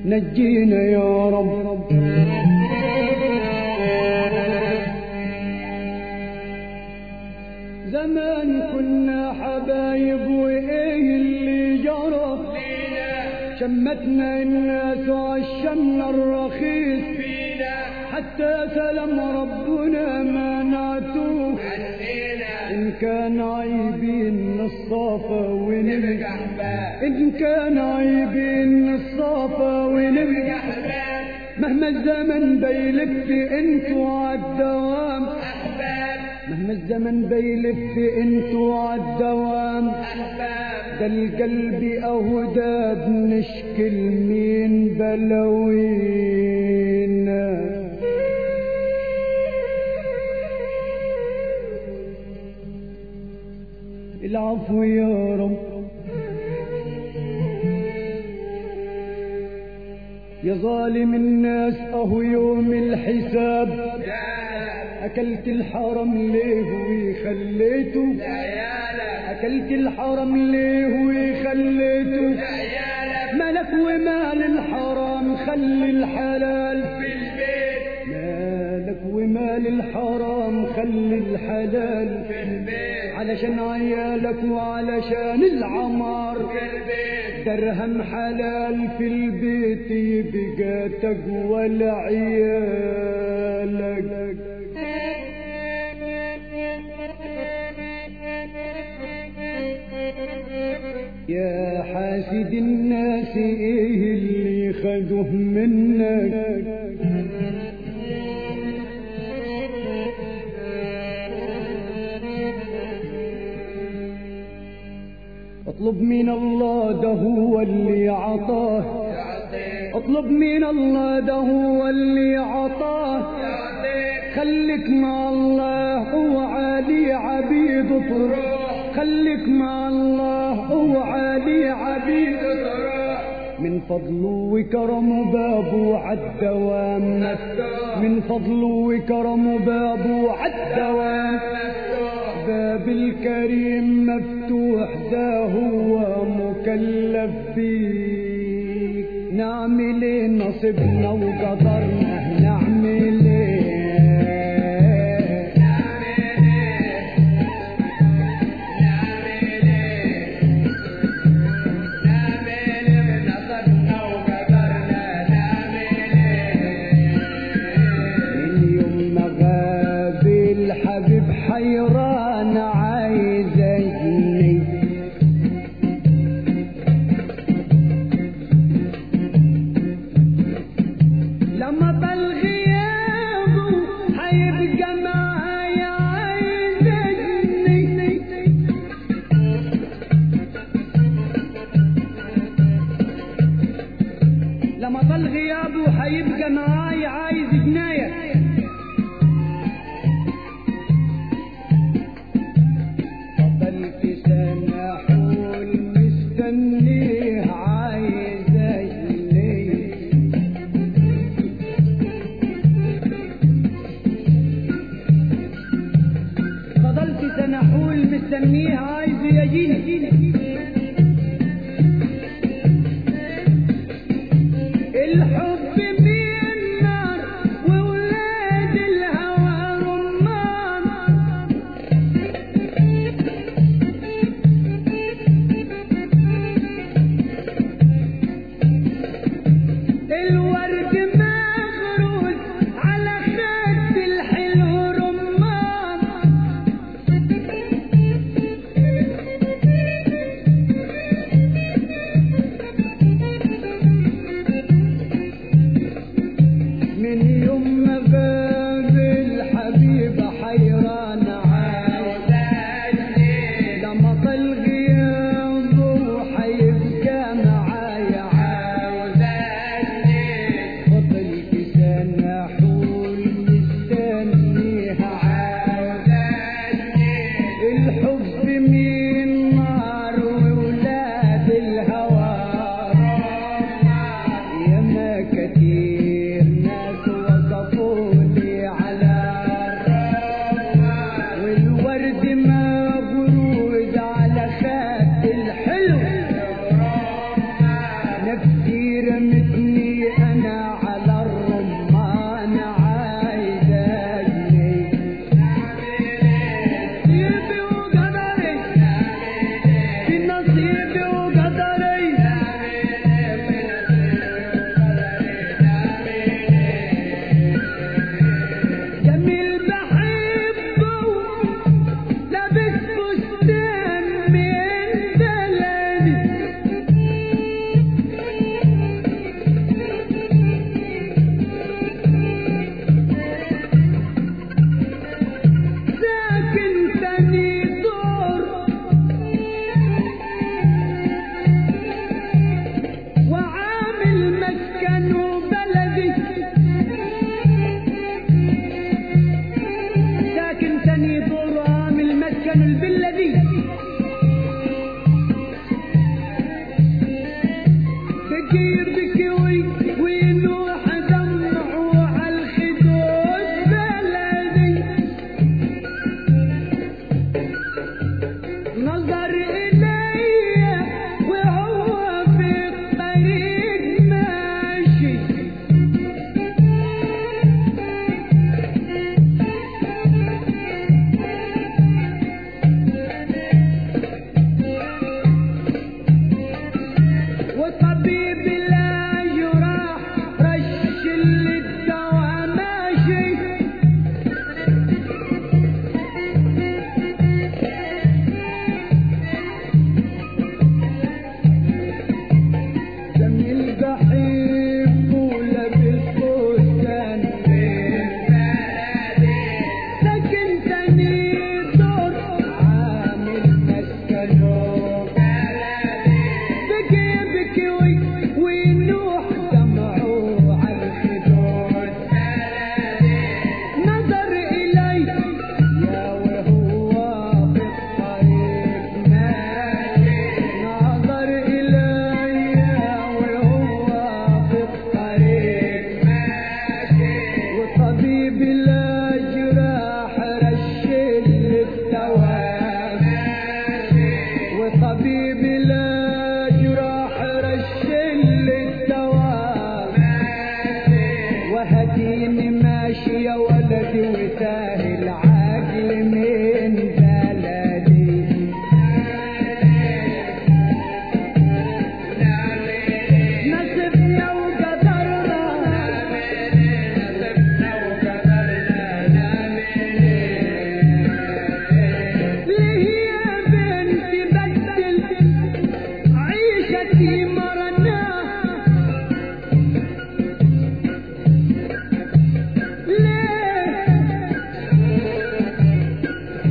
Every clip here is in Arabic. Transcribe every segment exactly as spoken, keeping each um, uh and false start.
نجينا يا رب. زمان كنا حبايب وايه اللي جرى فينا، شمتنا الناس وعشمنا الرخيص فينا، حتى سلام ربنا ما نعتوه إن كان عيبين الصافى ونبقى أحباب، إن كان عيبين الصافى ونبقى أحباب، مهما الزمن بيلف انتوا عالدوام أحباب، مهما الزمن بيلف انتوا عالدوام أحباب، ده القلب أهدى بنشكي لمين بلوينا. العفو يا رب يا ظالم الناس، اهو يوم الحساب اكلت الحرم ليه وخليته، اكلت الحرم ليه وخليته، ملك ومال الحرام خلي الحلال في البيت، مالك ومال الحرام خلي الحلال في البيت، علشان عيالك وعلشان العمار في البيت، درهم حلال في البيت يبقى تقوى لعيالك. يا حاسد الناس ايه اللي خدوه منك، اطلب من الله ده هو اللي عطاه، اطلب من الله ده هو اللي عطاه، خليك مع الله اوعى عبيد تروح، خليك مع الله اوعى عبيد تروح، من فضله وكرمه بابه عالدوام مفتوح، من فضله وكرمه بابه عالدوام مفتوح، باب الكريم مفتوح ده هو مكلف بيك، نعمل ايه نصيبنا وقدرنا، نعمل ايه حيران عايزني، لما طال غيابه حيبقى معايا عايزني، لما طال غيابه حيبقى معايا عايز جناية، مستنيه عايز يجيني، الحب بين نار وولاد الهوى رمان، الورد مغروس على خد الحلو رمان، نفسي رمتني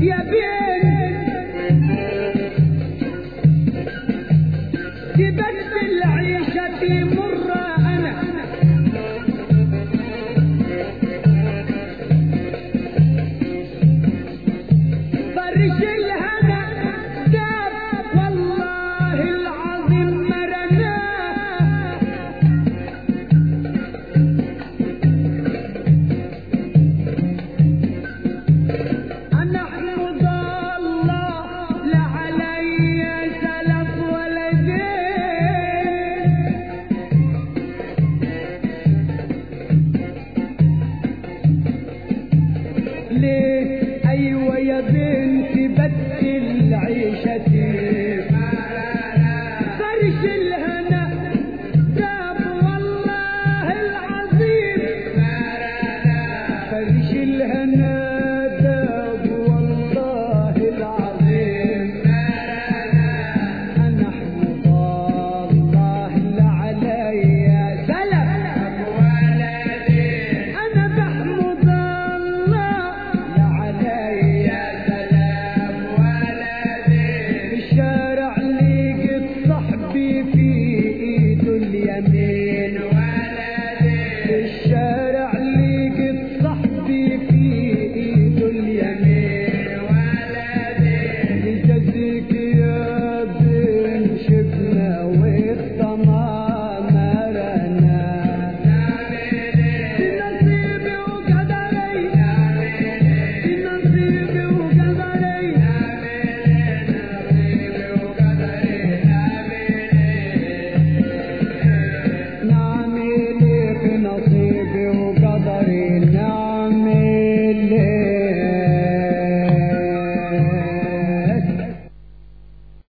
يا بيه